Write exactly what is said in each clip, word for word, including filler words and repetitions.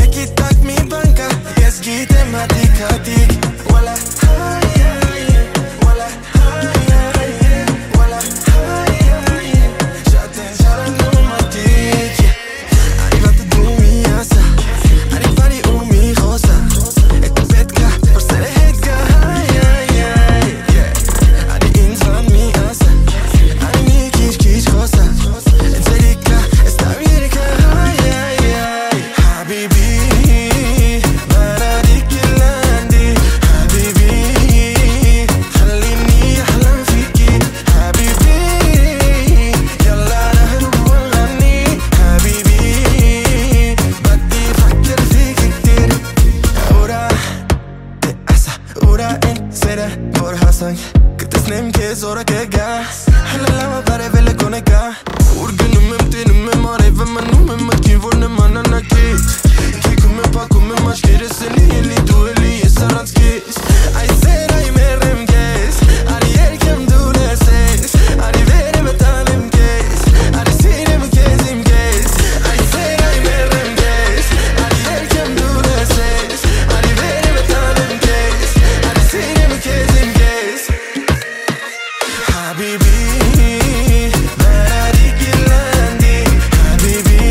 تيكي تاك مي بانكا يسجي تماتيك هاتيك ولا هاي هاي ولا هاي هاي ولا هاي هاي شاتين شارن نوماتيك arrivato tu mi asa arrivare un mi cosa e tu petka por ser heka high high yeah ari insan mi asa ari mi kish kish cosa enserika esta virka high high habibi بناديك اللي حبيبي خليني احلم فيكي حبيبي يلا نهرب ونغني حبيبي بدي افكر فيك كتير ora te asa ora en sera por hasan que te snem ke zora ke gas hela lama pare vele koneka urgunum memtinum memare ve manum memki vorne manana ke ki come pa come mas quieres seni eli tu eli saranskis ai sera i merem ges ari erkem dureses ari vere metalem ges ari sinem kesim ges ai sera i merem ges ari erkem dureses ari vere metalem ges ari sinem kesim ges habibi بناديك اللي حبيبي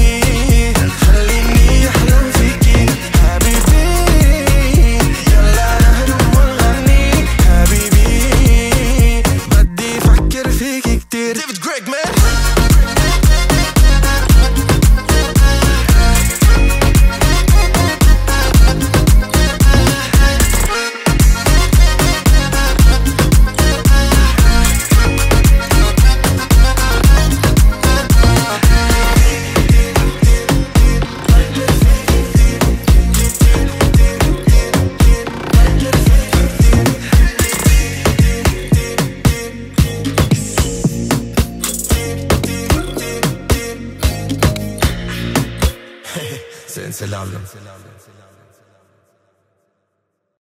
خليني احلم فيكي حبيبي يلا نهرب ونغني حبيبي بدي افكر فيكي كتير ديفيد جريج مان senza l'album